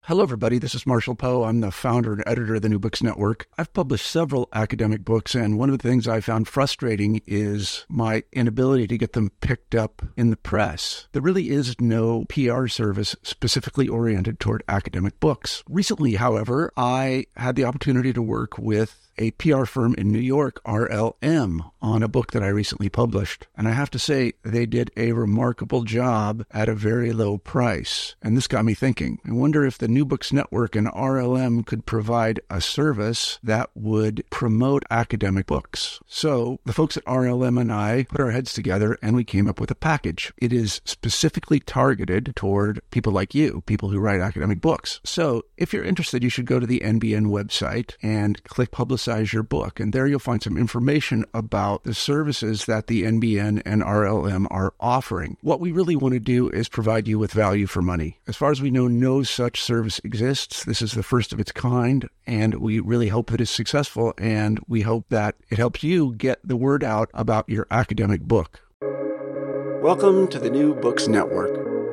Hello, everybody. This is Marshall Poe. I'm the founder and editor of the New Books Network. I've published several academic books, and one of the things I found frustrating is my inability to get them picked up in the press. There really is no PR service specifically oriented toward academic books. Recently, however, I had the opportunity to work with a PR firm in New York, RLM, on a book that I recently published. And I have to say, they did a remarkable job at a very low price. And this got me thinking. I wonder if the New Books Network and RLM could provide a service that would promote academic books. So the folks at RLM and I put our heads together and we came up with a package. It is specifically targeted toward people like you, people who write academic books. So if you're interested, you should go to the NBN website and click Publicize Your Book. And there you'll find some information about the services that the NBN and RLM are offering. What we really want to do is provide you with value for money. As far as we know, no such service exists. This is the first of its kind, and we really hope that it's successful, and we hope that it helps you get the word out about your academic book. Welcome to the New Books Network.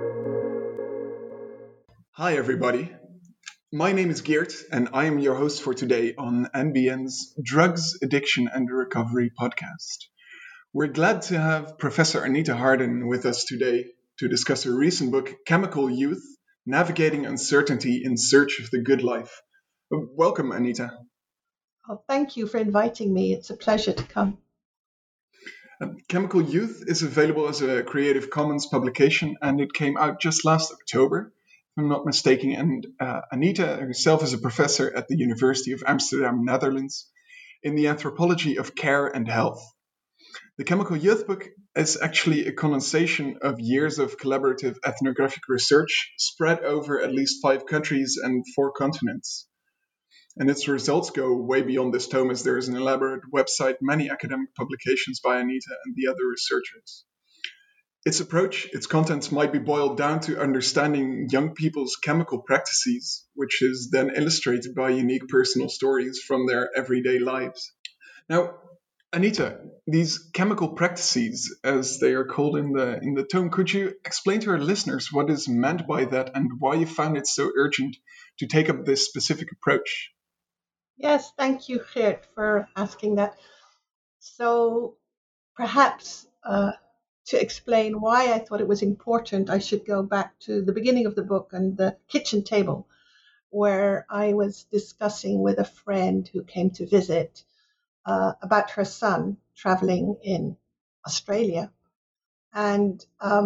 Hi, everybody. My name is Geert, and I am your host for today on NBN's Drugs, Addiction and Recovery podcast. We're glad to have Professor Anita Harden with us today to discuss her recent book, Chemical Youth: Navigating Uncertainty in Search of the Good Life. Welcome, Anita. Oh, thank you for inviting me. It's a pleasure to come. Chemical Youth is available as a Creative Commons publication, and it came out just last October, if I'm not mistaken. And Anita herself is a professor at the University of Amsterdam, Netherlands, in the anthropology of care and health. The Chemical Youth book is actually a condensation of years of collaborative ethnographic research spread over at least 5 countries and 4 continents. And its results go way beyond this tome, as there is an elaborate website, many academic publications by Anita and the other researchers. Its approach, its contents might be boiled down to understanding young people's chemical practices, which is then illustrated by unique personal stories from their everyday lives. Now, Anita, these chemical practices, as they are called in the tome, could you explain to our listeners what is meant by that and why you found it so urgent to take up this specific approach? Yes, thank you, Geert, for asking that. So perhaps to explain why I thought it was important, I should go back to the beginning of the book and the kitchen table, where I was discussing with a friend who came to visit about her son traveling in Australia. And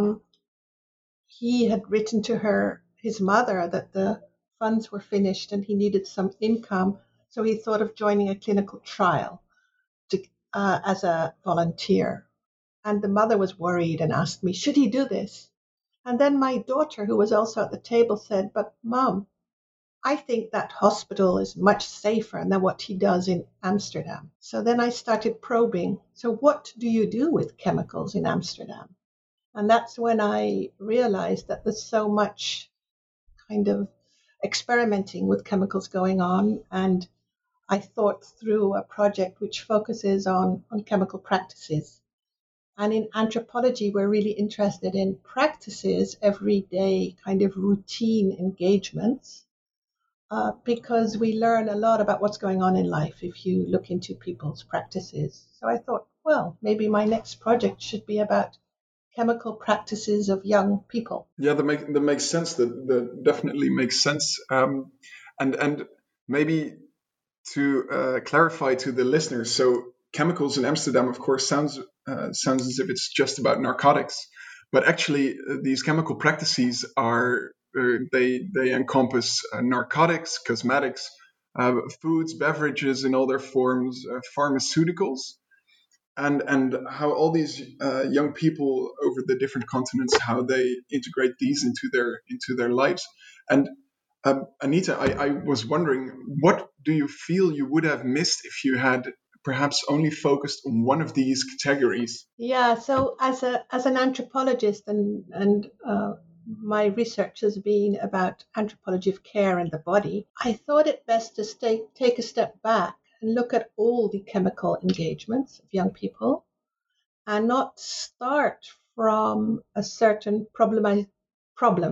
he had written to his mother, that the funds were finished and he needed some income. So he thought of joining a clinical trial as a volunteer. And the mother was worried and asked me, should he do this? And then my daughter, who was also at the table, said, but Mom, I think that hospital is much safer than what he does in Amsterdam. So then I started probing. So what do you do with chemicals in Amsterdam? And that's when I realized that there's so much kind of experimenting with chemicals going on. And I thought through a project which focuses on chemical practices. And in anthropology, we're really interested in practices, everyday kind of routine engagements, because we learn a lot about what's going on in life if you look into people's practices. So I thought, well, maybe my next project should be about chemical practices of young people. Yeah, that makes sense. That definitely makes sense. And maybe to clarify to the listeners, so chemicals in Amsterdam, of course, sounds as if it's just about narcotics, but actually these chemical practices are they encompass narcotics, cosmetics, foods, beverages in all their forms, pharmaceuticals, and how all these young people over the different continents, how they integrate these into their lives. And Anita, I was wondering, what do you feel you would have missed if you had perhaps only focused on one of these categories? Yeah, so as an anthropologist, and my research has been about anthropology of care and the body, I thought it best to take a step back and look at all the chemical engagements of young people and not start from a certain problem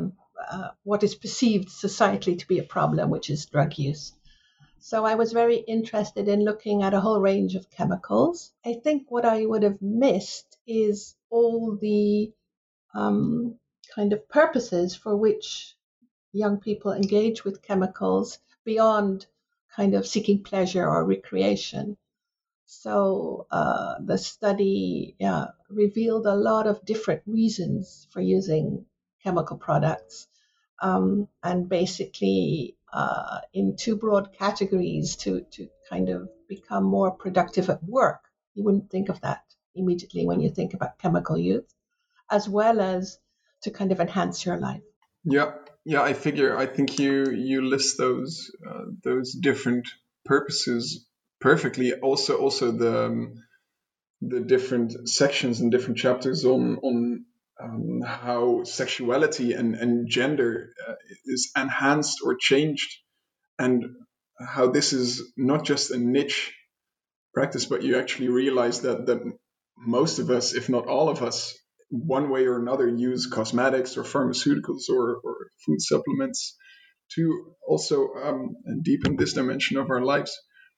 what is perceived societally to be a problem, which is drug use. So I was very interested in looking at a whole range of chemicals. I think what I would have missed is all the kind of purposes for which young people engage with chemicals beyond kind of seeking pleasure or recreation. So the study revealed a lot of different reasons for using chemical products, and basically in two broad categories to kind of become more productive at work. You wouldn't think of that immediately when you think about chemical use, as well as to kind of enhance your life. Yeah, I think you list those different purposes perfectly. Also the different sections and different chapters on how sexuality and gender is enhanced or changed, and how this is not just a niche practice, but you actually realize that most of us, if not all of us, one way or another, use cosmetics or pharmaceuticals or food supplements to also deepen this dimension of our lives.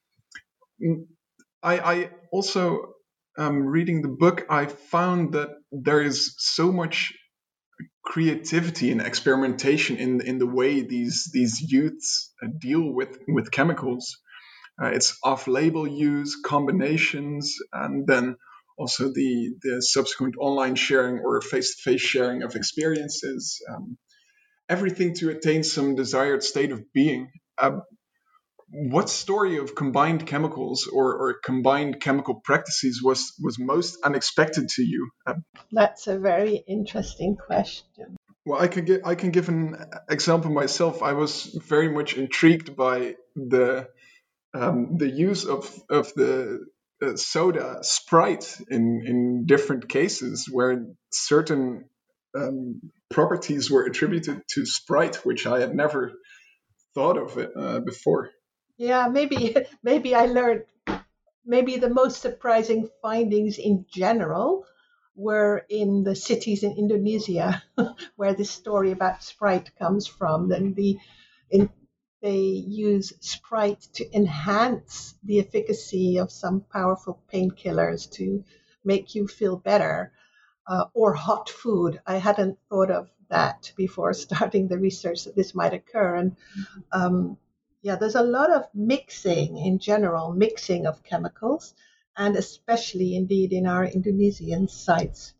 I also, reading the book, I found that there is so much creativity and experimentation in the way these youths deal with chemicals. It's off-label use, combinations, and then also the subsequent online sharing or face-to-face sharing of experiences. Everything to attain some desired state of being. What story of combined chemicals or combined chemical practices was most unexpected to you? That's a very interesting question. Well, I can give an example myself. I was very much intrigued by the use of the soda Sprite in different cases, where certain properties were attributed to Sprite, which I had never thought of it before. Yeah, maybe I learned. Maybe the most surprising findings in general were in the cities in Indonesia, where this story about Sprite comes from. Then they use Sprite to enhance the efficacy of some powerful painkillers to make you feel better, or hot food. I hadn't thought of that before starting the research that this might occur. And there's a lot of mixing in general, mixing of chemicals, and especially indeed in our Indonesian sites.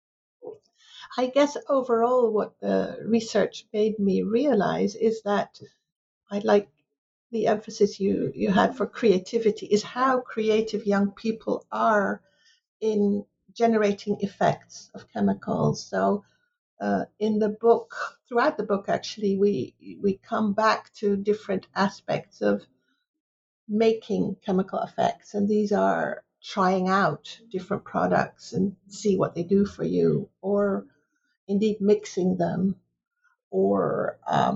I guess overall what the research made me realize is that I like the emphasis you had for creativity, is how creative young people are in generating effects of chemicals. So in the book, throughout the book, actually, we come back to different aspects of making chemical effects, and these are trying out different products and see what they do for you, or indeed mixing them, or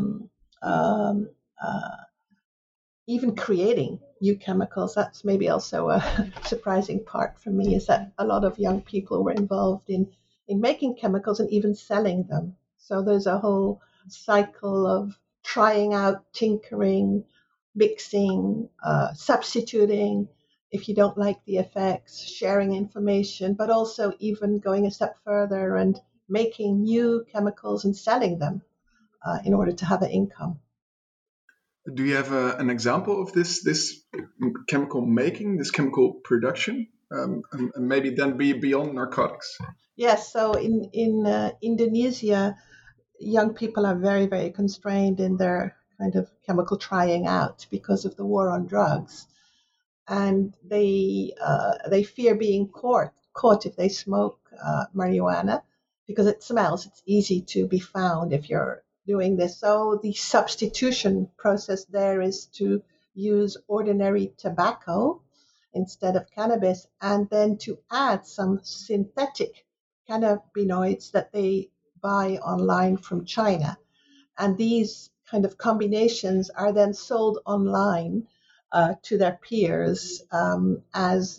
even creating new chemicals. That's maybe also a surprising part for me, is that a lot of young people were involved in making chemicals and even selling them. So there's a whole cycle of trying out, tinkering, mixing, substituting if you don't like the effects, sharing information, but also even going a step further and making new chemicals and selling them in order to have an income. Do you have an example of this chemical making, this chemical production, and maybe then be beyond narcotics? Yes, so in Indonesia, young people are very, very constrained in their kind of chemical trying out because of the war on drugs, and they fear being caught if they smoke marijuana, because it smells. It's easy to be found if you're doing this. So the substitution process there is to use ordinary tobacco instead of cannabis, and then to add some synthetic cannabinoids that they buy online from China. And these kind of combinations are then sold online to their peers as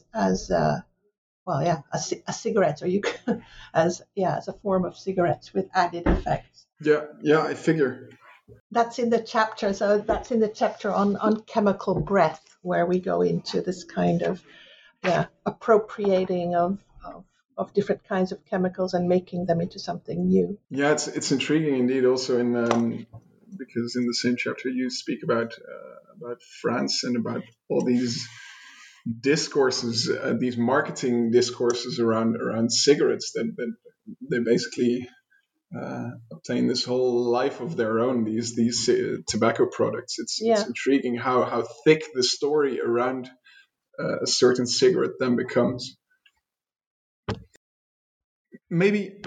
cigarettes, or you can, as a form of cigarettes with added effects. Yeah, I figure. That's in the chapter. So that's in the chapter on chemical breath, where we go into this kind of appropriating of different kinds of chemicals and making them into something new. Yeah, it's intriguing indeed. Also, in because in the same chapter you speak about France and about all these discourses, these marketing discourses around cigarettes that they basically obtain this whole life of their own. These tobacco products. It's intriguing how thick the story around a certain cigarette then becomes. Maybe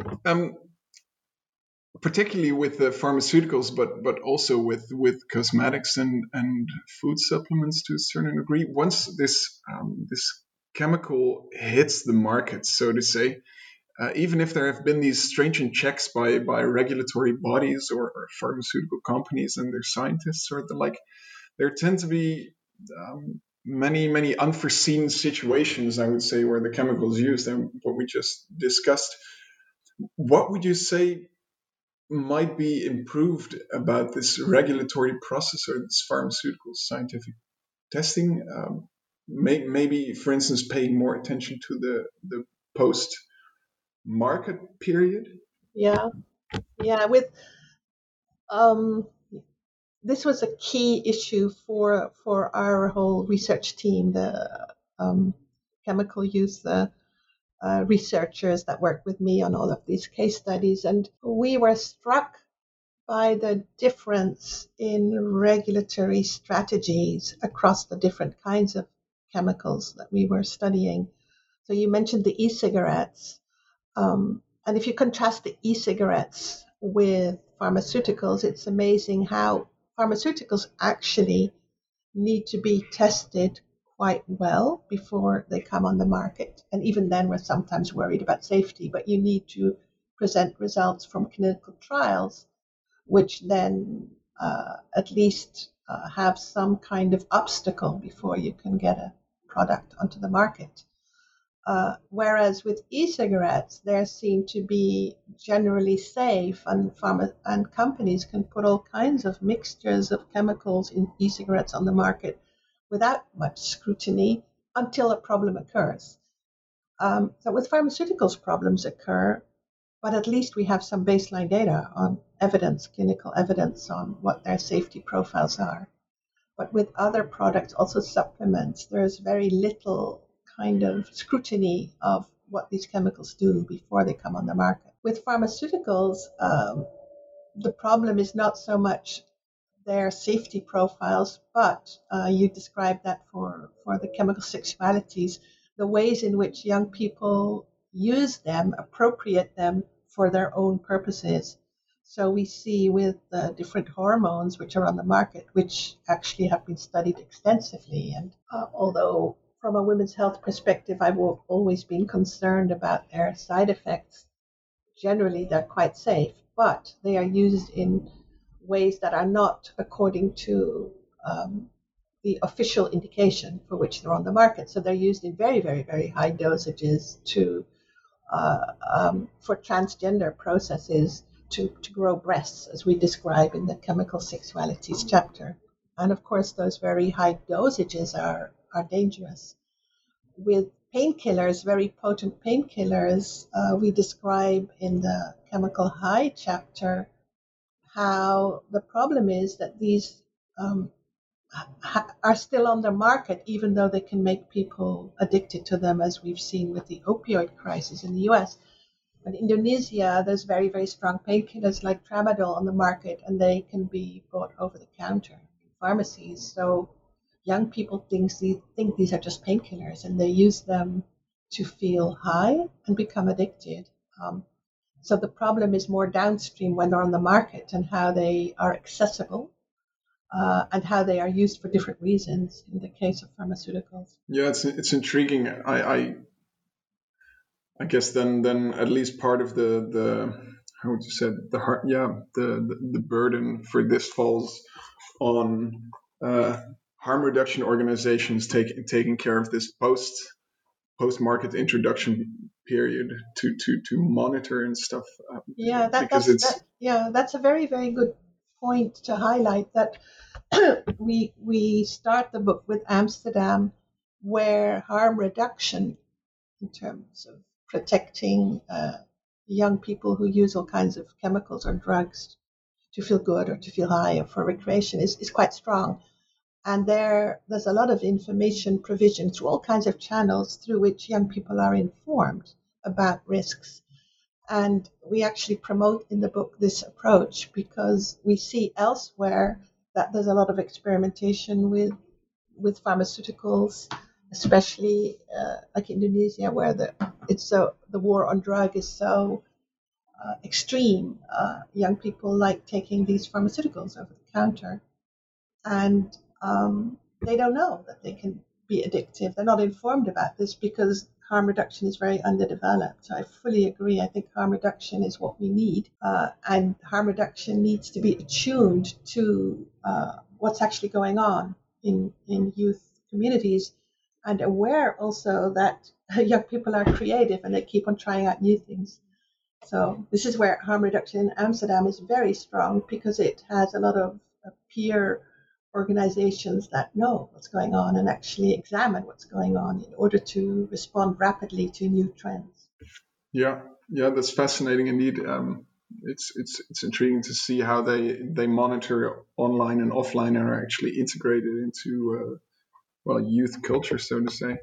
particularly with the pharmaceuticals, but also with cosmetics and food supplements to a certain degree. Once this chemical hits the market, so to say, even if there have been these stringent checks by regulatory bodies or pharmaceutical companies and their scientists or the like, there tend to be many unforeseen situations, I would say, where the chemical is used, and what we just discussed. What would you say might be improved about this regulatory process or this pharmaceutical scientific testing? Maybe, for instance, paying more attention to the post market period. Yeah, with um, this was a key issue for our whole research team, the chemical use researchers that work with me on all of these case studies, and we were struck by the difference in regulatory strategies across the different kinds of chemicals that we were studying. So you mentioned the e-cigarettes, and if you contrast the e-cigarettes with pharmaceuticals, it's amazing how pharmaceuticals actually need to be tested quite well before they come on the market. And even then, we're sometimes worried about safety, but you need to present results from clinical trials, which then at least have some kind of obstacle before you can get a product onto the market. Whereas with e-cigarettes, they seem to be generally safe, and and companies can put all kinds of mixtures of chemicals in e-cigarettes on the market without much scrutiny until a problem occurs. So with pharmaceuticals, problems occur, but at least we have some baseline data on evidence, clinical evidence on what their safety profiles are. But with other products, also supplements, there's very little kind of scrutiny of what these chemicals do before they come on the market. With pharmaceuticals, the problem is not so much their safety profiles, but you described that for the chemical sexualities, the ways in which young people use them, appropriate them for their own purposes. So we see with the different hormones which are on the market, which actually have been studied extensively. And although from a women's health perspective, I've always been concerned about their side effects, generally they're quite safe, but they are used in ways that are not according to the official indication for which they're on the market. So they're used in very, very, very high dosages for transgender processes to grow breasts, as we describe in the chemical sexualities chapter. And of course, those very high dosages are dangerous. With painkillers, very potent painkillers, we describe in the chemical high chapter how the problem is that these are still on the market, even though they can make people addicted to them, as we've seen with the opioid crisis in the US. In Indonesia, there's very, very strong painkillers like tramadol on the market, and they can be bought over the counter in pharmacies. So young people think these are just painkillers, and they use them to feel high and become addicted. So the problem is more downstream when they're on the market and how they are accessible and how they are used for different reasons in the case of pharmaceuticals. Yeah, it's intriguing. I guess then at least part of the how would you say the burden for this falls on harm reduction organizations taking care of this post market introduction period to monitor and stuff. Yeah, that's a very, very good point to highlight, that we start the book with Amsterdam, where harm reduction in terms of protecting young people who use all kinds of chemicals or drugs to feel good or to feel high or for recreation is quite strong. And there's a lot of information provision through all kinds of channels through which young people are informed about risks. And we actually promote in the book this approach because we see elsewhere that there's a lot of experimentation with pharmaceuticals, especially like Indonesia, where the war on drug is so extreme. Young people like taking these pharmaceuticals over the counter, and they don't know that they can be addictive. They're not informed about this because harm reduction is very underdeveloped. So I fully agree. I think harm reduction is what we need, and harm reduction needs to be attuned to what's actually going on in youth communities, and aware also that young people are creative and they keep on trying out new things. So this is where harm reduction in Amsterdam is very strong, because it has a lot of peer organizations that know what's going on and actually examine what's going on in order to respond rapidly to new trends. Yeah, that's fascinating indeed. It's intriguing to see how they monitor online and offline and are actually integrated into youth culture, so to say.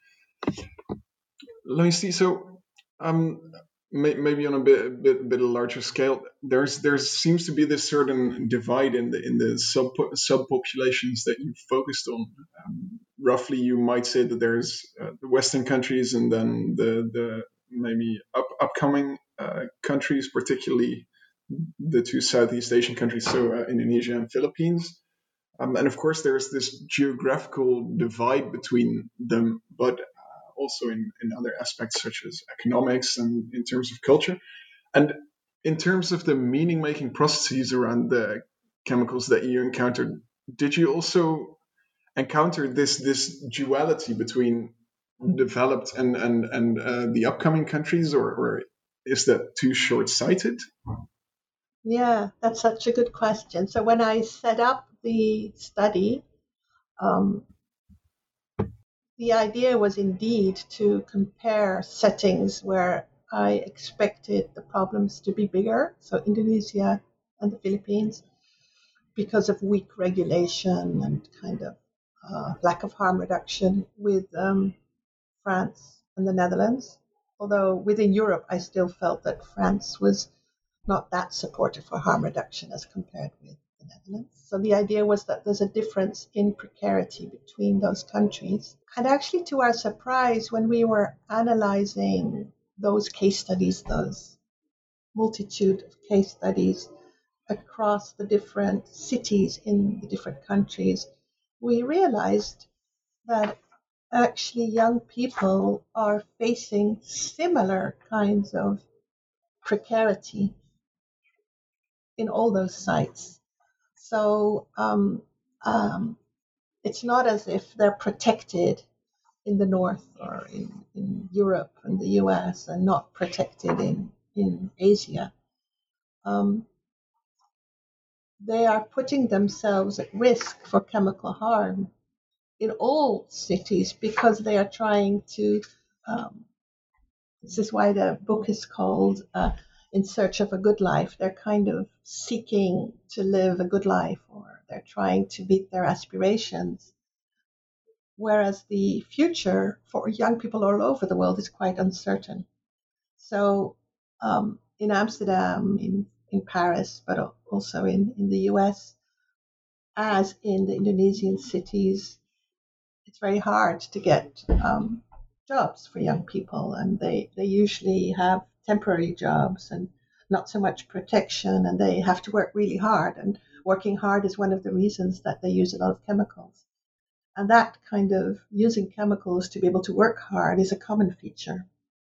Let me see. So maybe on a bit larger scale, there seems to be this certain divide in the subpopulations that you focused on. Roughly, you might say that there's the Western countries and then the maybe upcoming countries, particularly the two Southeast Asian countries, so Indonesia and Philippines. And of course, there's this geographical divide between them, but also in other aspects such as economics and in terms of culture. And in terms of the meaning-making processes around the chemicals that you encountered, did you also encounter this duality between developed and the upcoming countries, or is that too short-sighted? Yeah, that's such a good question. So when I set up the study, the idea was indeed to compare settings where I expected the problems to be bigger, so Indonesia and the Philippines, because of weak regulation and kind of lack of harm reduction, with France and the Netherlands. Although within Europe, I still felt that France was not that supportive for harm reduction as compared with the Netherlands. So the idea was that there's a difference in precarity between those countries. And actually, to our surprise, when we were analyzing those case studies, those multitude of case studies across the different cities in the different countries, we realized that actually young people are facing similar kinds of precarity in all those sites. So it's not as if they're protected in the north or in Europe and the US and not protected in Asia. They are putting themselves at risk for chemical harm in all cities because they are trying to. This is why the book is called In Search of a Good Life. They're kind of seeking to live a good life, or they're trying to meet their aspirations. Whereas the future for young people all over the world is quite uncertain. So in Amsterdam, in Paris, but also in the US, as in the Indonesian cities, it's very hard to get jobs for young people, and they usually have temporary jobs and not so much protection, and they have to work really hard, and working hard is one of the reasons that they use a lot of chemicals. And that kind of using chemicals to be able to work hard is a common feature.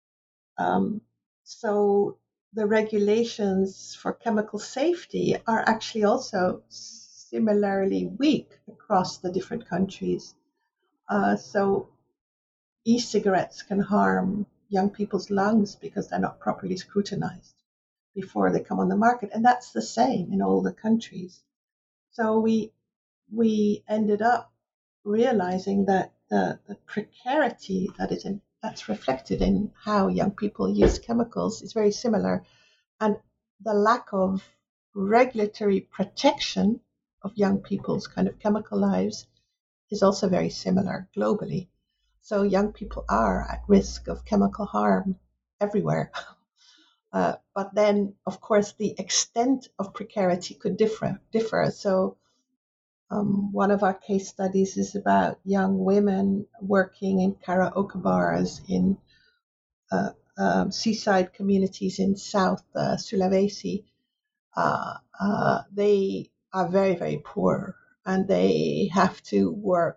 So the regulations for chemical safety are actually also similarly weak across the different countries. So e-cigarettes can harm young people's lungs because they're not properly scrutinized before they come on the market. And that's the same in all the countries. So we ended up realizing that the precarity that's reflected in how young people use chemicals is very similar, and the lack of regulatory protection of young people's kind of chemical lives is also very similar globally. So young people are at risk of chemical harm everywhere. But then, of course, the extent of precarity could differ. So one of our case studies is about young women working in karaoke bars in seaside communities in South Sulawesi. They are very, very poor, and they have to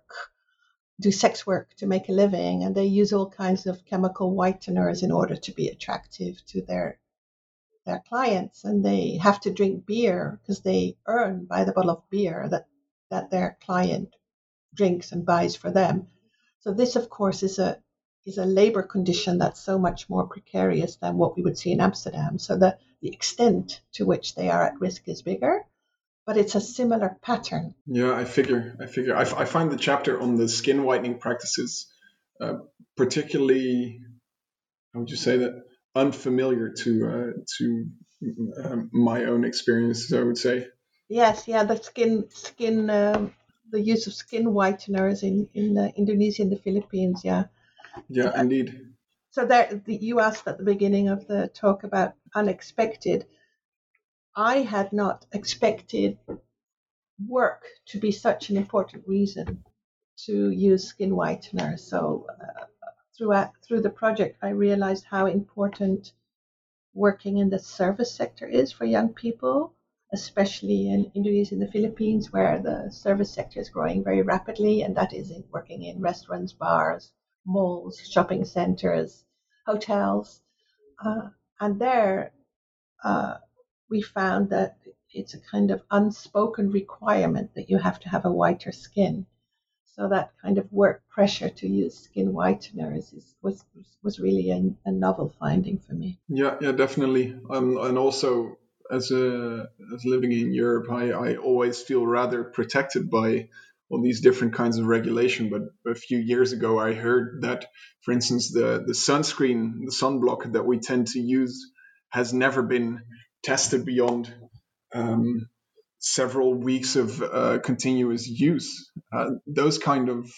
do sex work to make a living, and they use all kinds of chemical whiteners in order to be attractive to their clients, and they have to drink beer because they earn by the bottle of beer that their client drinks and buys for them. So this, of course, is a labor condition that's so much more precarious than what we would see in Amsterdam. So the extent to which they are at risk is bigger, but it's a similar pattern. Yeah, I figure. I find the chapter on the skin whitening practices particularly, how would you say that, unfamiliar to my own experiences, I would say. Yes, yeah, the skin, the use of skin whiteners in Indonesia and the Philippines. Yeah. Yeah, indeed. So you asked at the beginning of the talk about unexpected. I had not expected work to be such an important reason to use skin whitener. So through the project, I realized how important working in the service sector is for young people, especially in Indonesia and the Philippines, where the service sector is growing very rapidly, and that is working in restaurants, bars, malls, shopping centers, hotels. And there we found that it's a kind of unspoken requirement that you have to have a whiter skin. So that kind of work pressure to use skin whiteners was really a novel finding for me. Yeah, definitely. And also, as living in Europe, I always feel rather protected by all these different kinds of regulation. But a few years ago, I heard that, for instance, the sunscreen, the sunblock that we tend to use, has never been tested beyond several weeks of continuous use. Those kind of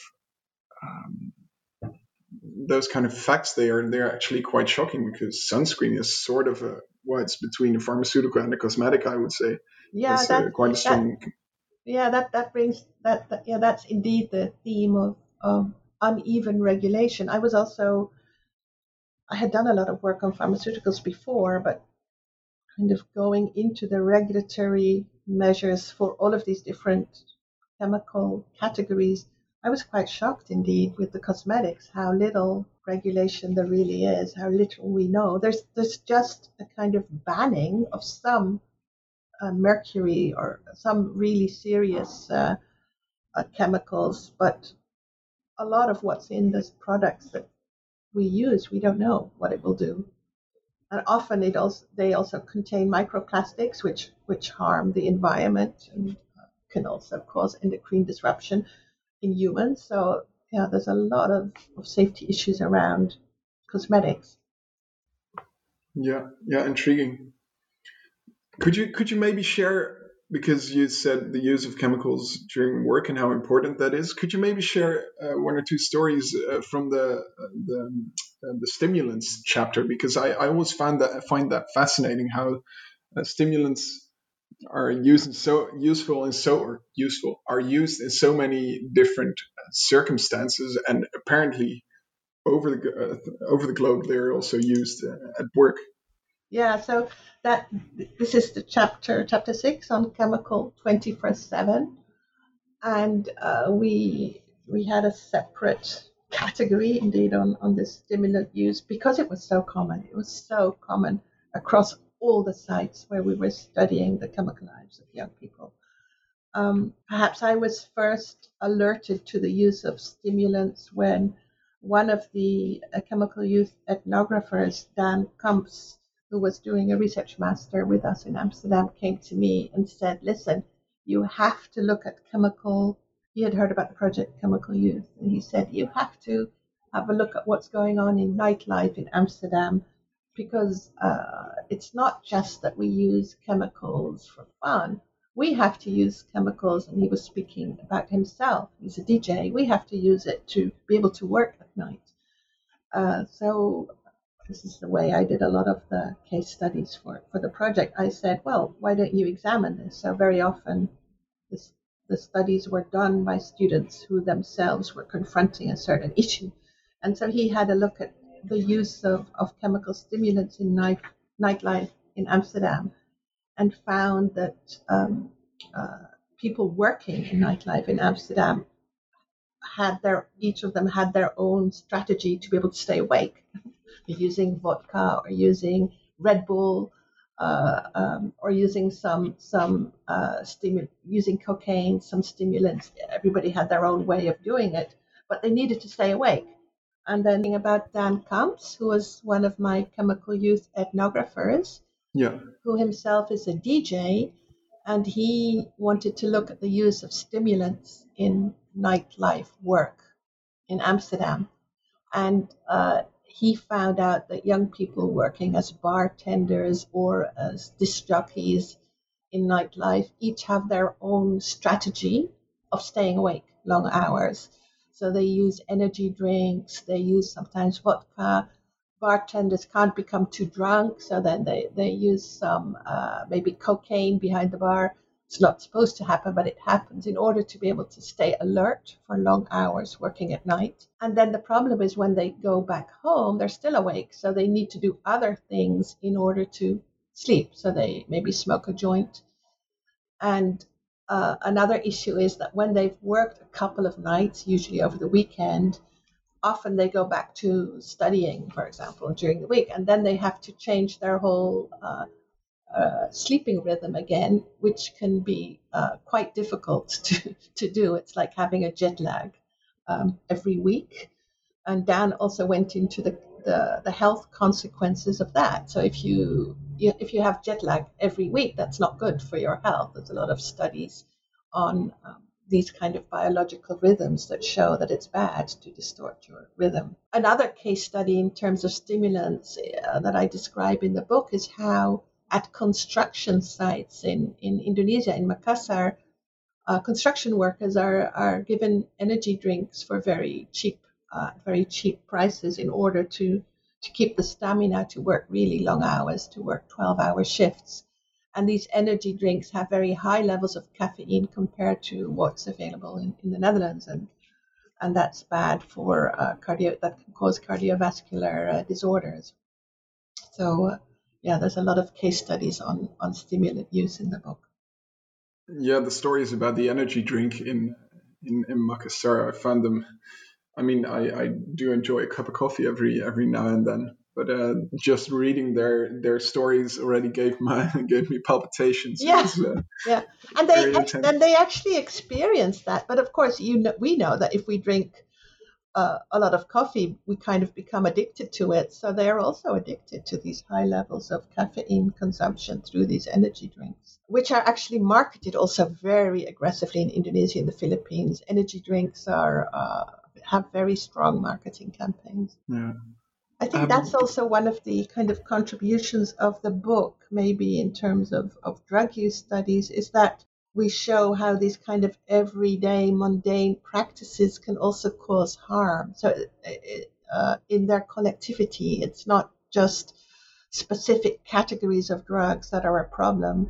facts, they're actually quite shocking, because sunscreen is sort of it's between a pharmaceutical and a cosmetic, I would say. Yeah, that's quite a strong. That brings that. Yeah, that's indeed the theme of uneven regulation. I had done a lot of work on pharmaceuticals before, but kind of going into the regulatory measures for all of these different chemical categories, I was quite shocked indeed with the cosmetics, how little regulation there really is, how little we know. There's just a kind of banning of some mercury or some really serious chemicals, but a lot of what's in these products that we use, we don't know what it will do. And often they also contain microplastics, which harm the environment and can also cause endocrine disruption in humans. So yeah, there's a lot of safety issues around cosmetics. Yeah, intriguing. Could you maybe share, because you said the use of chemicals during work and how important that is? Could you maybe share one or two stories from the stimulants chapter? Because I always find that fascinating, how stimulants are used in so many different circumstances, and apparently over the globe they're also used at work. Yeah, so this is the chapter 6 on chemical 24/7, and we had a separate category indeed on the stimulant use because it was so common. It was so common across all the sites where we were studying the chemical lives of young people. Perhaps I was first alerted to the use of stimulants when one of the chemical youth ethnographers, Dan Kumps, who was doing a research master with us in Amsterdam, came to me and said, listen, you have to look at chemical. He had heard about the project Chemical Youth, and he said, you have to have a look at what's going on in nightlife in Amsterdam, because it's not just that we use chemicals for fun. We have to use chemicals, and he was speaking about himself. He's a DJ. We have to use it to be able to work at night. So this is the way I did a lot of the case studies for the project. I said, well, why don't you examine this? So very often the studies were done by students who themselves were confronting a certain issue. And so he had a look at the use of chemical stimulants in nightlife in Amsterdam, and found that people working in nightlife in Amsterdam each of them had their own strategy to be able to stay awake, using vodka or using Red Bull, or using using cocaine, some stimulants. Everybody had their own way of doing it, but they needed to stay awake. And then about Dan Kamps, who was one of my chemical youth ethnographers, who himself is a DJ, and he wanted to look at the use of stimulants in nightlife work in Amsterdam. And he found out that young people working as bartenders or as disc jockeys in nightlife each have their own strategy of staying awake long hours. So they use energy drinks, they use sometimes vodka. Bartenders can't become too drunk, so then they use some maybe cocaine behind the bar. It's not supposed to happen, but it happens in order to be able to stay alert for long hours working at night. And then the problem is when they go back home, they're still awake, so they need to do other things in order to sleep. So they maybe smoke a joint. And another issue is that when they've worked a couple of nights, usually over the weekend, often they go back to studying, for example, during the week, and then they have to change their whole sleeping rhythm again, which can be quite difficult to do. It's like having a jet lag every week. And Dan also went into the health consequences of that. So if you have jet lag every week, that's not good for your health. There's a lot of studies on these kind of biological rhythms that show that it's bad to distort your rhythm. Another case study in terms of stimulants that I describe in the book is how at construction sites in Indonesia, in Makassar, construction workers are given energy drinks for very cheap prices in order to keep the stamina to work really long hours, to work 12-hour shifts. And these energy drinks have very high levels of caffeine compared to what's available in the Netherlands, and that's bad for that can cause cardiovascular disorders. So there's a lot of case studies on stimulant use in the book. Yeah, the stories about the energy drink in Makassar, I found them. I mean, I do enjoy a cup of coffee every now and then, but just reading their stories already gave me palpitations. Yeah, and they actually experienced that. But of course, we know that if we drink a lot of coffee, we kind of become addicted to it. So they're also addicted to these high levels of caffeine consumption through these energy drinks, which are actually marketed also very aggressively in Indonesia and the Philippines. Energy drinks have very strong marketing campaigns. Yeah. I think that's also one of the kind of contributions of the book, maybe in terms of drug use studies, is that we show how these kind of everyday mundane practices can also cause harm. So in their collectivity, it's not just specific categories of drugs that are a problem.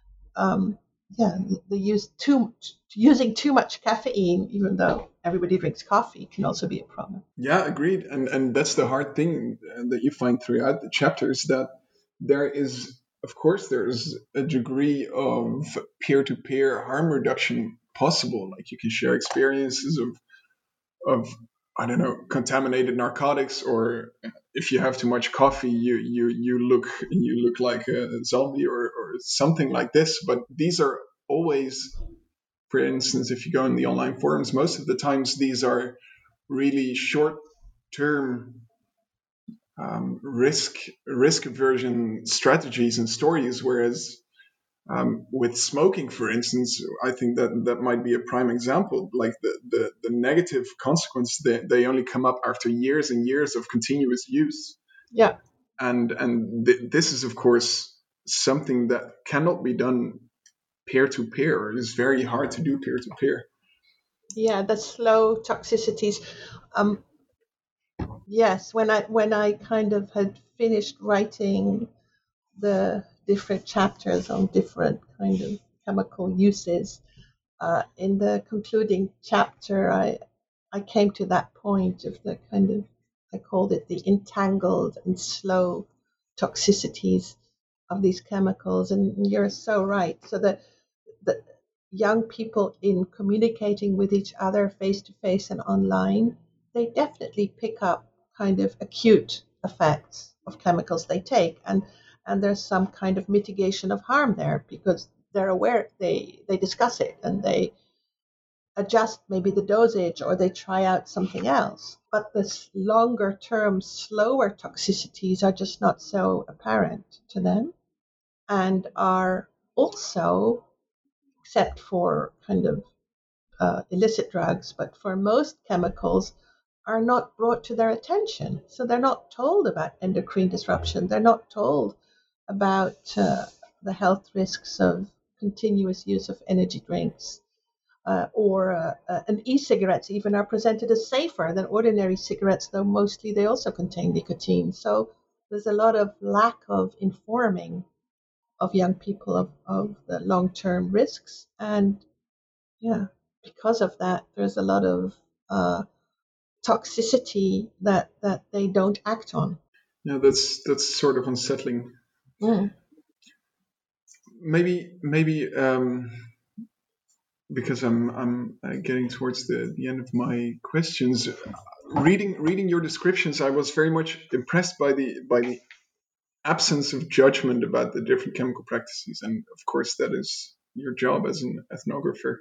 Using too much caffeine, even though everybody drinks coffee, can also be a problem. Yeah, agreed. And that's the hard thing that you find throughout the chapters, that there's a degree of peer-to-peer harm reduction possible. Like you can share experiences of I don't know, contaminated narcotics, or if you have too much coffee, you look like a zombie or something like this. But these are always, for instance, if you go in the online forums, most of the times these are really short term risk aversion strategies and stories, whereas with smoking, for instance, I think that might be a prime example. Like the negative consequence, they only come up after years and years of continuous use. Yeah. And this is, of course, something that cannot be done peer-to-peer. It is very hard to do peer-to-peer. Yeah, the slow toxicities. Yes, when I kind of had finished writing the different chapters on different kind of chemical uses, in the concluding chapter, I came to that point of the kind of, I called it the entangled and slow toxicities of these chemicals. And you're so right. So the young people, in communicating with each other face to face and online, they definitely pick up kind of acute effects of chemicals they take, and there's some kind of mitigation of harm there because they're aware, they discuss it and they adjust maybe the dosage or they try out something else. But the longer term, slower toxicities are just not so apparent to them, and are also, except for kind of illicit drugs, but for most chemicals, are not brought to their attention. So they're not told about endocrine disruption. They're not told about the health risks of continuous use of energy drinks. And e-cigarettes even are presented as safer than ordinary cigarettes, though mostly they also contain nicotine. So there's a lot of lack of informing of young people of the long-term risks. And yeah, because of that, there's a lot of toxicity that they don't act on. Yeah, that's sort of unsettling. Maybe because I'm getting towards the end of my questions. Reading your descriptions, I was very much impressed by the absence of judgment about the different chemical practices, and of course that is your job as an ethnographer.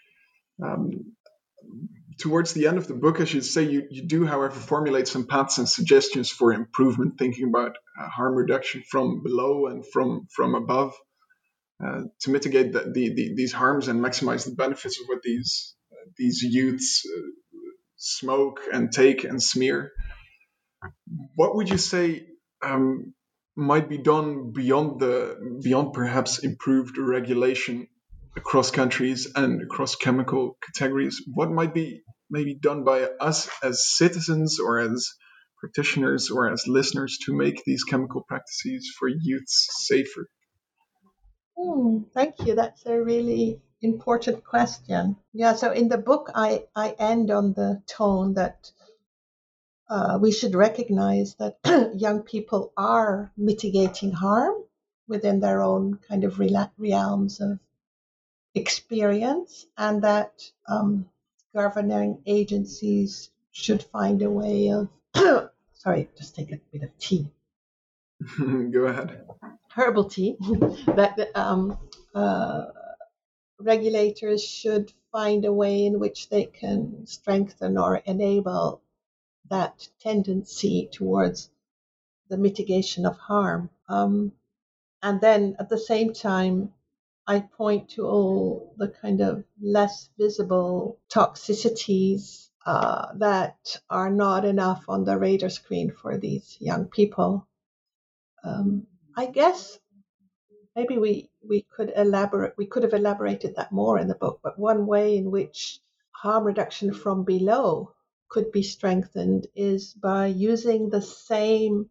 Towards the end of the book, I should say, you do, however, formulate some paths and suggestions for improvement, thinking about harm reduction from below and from above, to mitigate these harms and maximize the benefits of what these youths smoke and take and smear. What would you say might be done beyond perhaps improved regulation across countries and across chemical categories? What might be maybe done by us as citizens or as practitioners or as listeners to make these chemical practices for youths safer? Thank you. That's a really important question. Yeah, so in the book, I end on the tone that we should recognize that young people are mitigating harm within their own kind of realms of experience, and that governing agencies should find a way of sorry, just take a bit of tea. Go ahead. Herbal tea. That regulators should find a way in which they can strengthen or enable that tendency towards the mitigation of harm. And then at the same time, I point to all the kind of less visible toxicities that are not enough on the radar screen for these young people. I guess maybe we could have elaborated that more in the book, but one way in which harm reduction from below could be strengthened is by using the same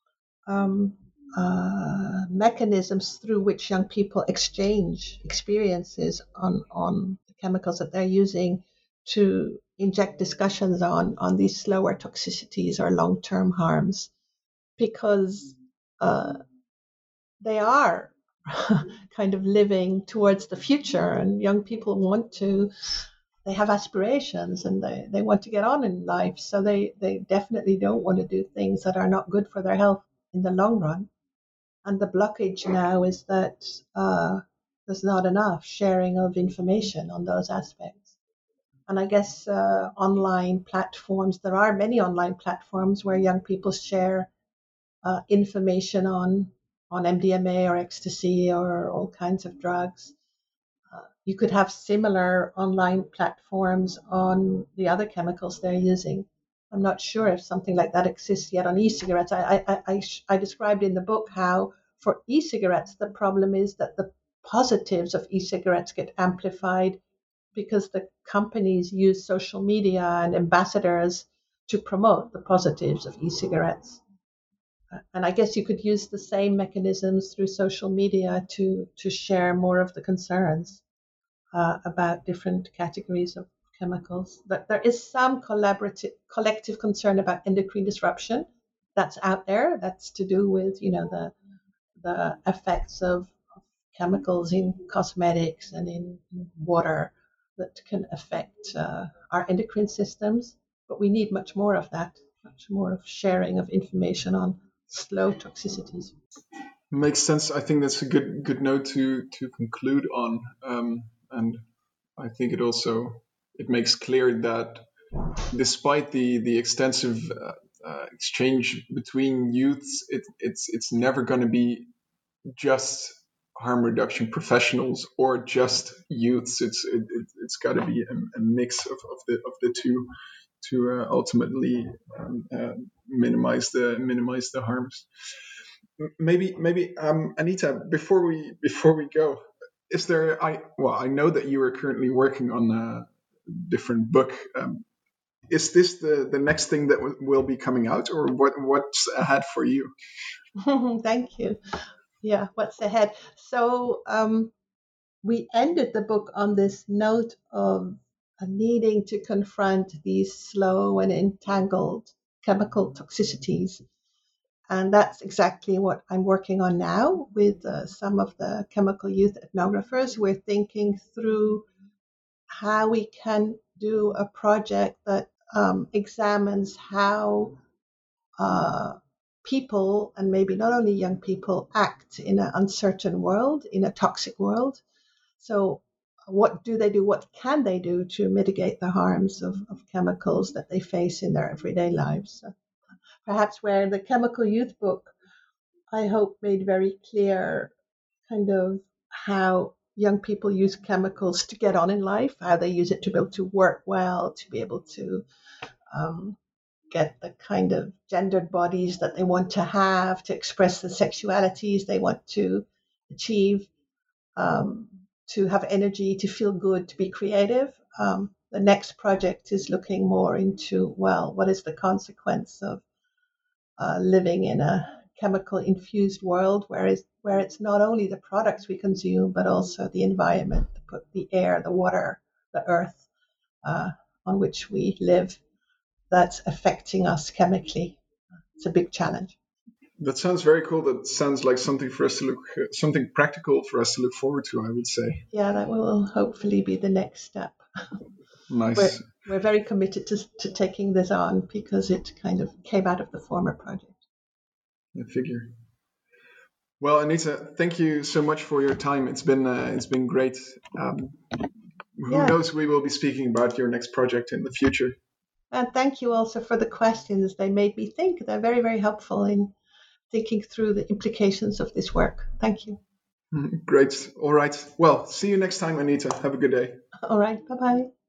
mechanisms through which young people exchange experiences on the chemicals that they're using to inject discussions on these slower toxicities or long-term harms, because they are kind of living towards the future, and young people they have aspirations and they want to get on in life, so they definitely don't want to do things that are not good for their health in the long run. And the blockage now is that there's not enough sharing of information on those aspects. And I guess online platforms, there are many online platforms where young people share information on MDMA or ecstasy or all kinds of drugs. You could have similar online platforms on the other chemicals they're using. I'm not sure if something like that exists yet on e-cigarettes. I described in the book how for e-cigarettes, the problem is that the positives of e-cigarettes get amplified because the companies use social media and ambassadors to promote the positives of e-cigarettes. And I guess you could use the same mechanisms through social media to share more of the concerns about different categories of chemicals. There is some collective concern about endocrine disruption that's out there. That's to do with, the effects of chemicals in cosmetics and in water that can affect our endocrine systems. But we need much more of that, much more of sharing of information on slow toxicities. Makes sense. I think that's a good note to conclude on. And I think it makes clear that despite the extensive exchange between youths, it's never going to be just harm reduction professionals or just youths. It's got to be a mix of the two to ultimately minimize the harms. Maybe Anita, before we go, is there? I know that you are currently working on a different book. Is this the next thing that will be coming out, or what's ahead for you? Thank you. Yeah, what's ahead? So we ended the book on this note of needing to confront these slow and entangled chemical toxicities. And that's exactly what I'm working on now with some of the chemical youth ethnographers. We're thinking through how we can do a project that examines how people, and maybe not only young people, act in an uncertain world, in a toxic world. So what do they do? What can they do to mitigate the harms of chemicals that they face in their everyday lives? So perhaps where the Chemical Youth book, I hope, made very clear kind of how young people use chemicals to get on in life, how they use it to be able to work well, to be able to get the kind of gendered bodies that they want to have, to express the sexualities they want to achieve, to have energy, to feel good, to be creative. The next project is looking more into, well, what is the consequence of living in a chemical infused world where it's not only the products we consume, but also the environment, the air, the water, the earth on which we live, that's affecting us chemically. It's a big challenge. That sounds very cool. That sounds like something practical for us to look forward to, I would say. Yeah, that will hopefully be the next step. Nice. We're very committed to taking this on because it kind of came out of the former project. I figure. Well, Anita, thank you so much for your time. It's been great. Who knows? We will be speaking about your next project in the future. And thank you also for the questions. They made me think. They're very, very helpful in thinking through the implications of this work. Thank you. Great. All right. Well, see you next time, Anita. Have a good day. All right. Bye-bye.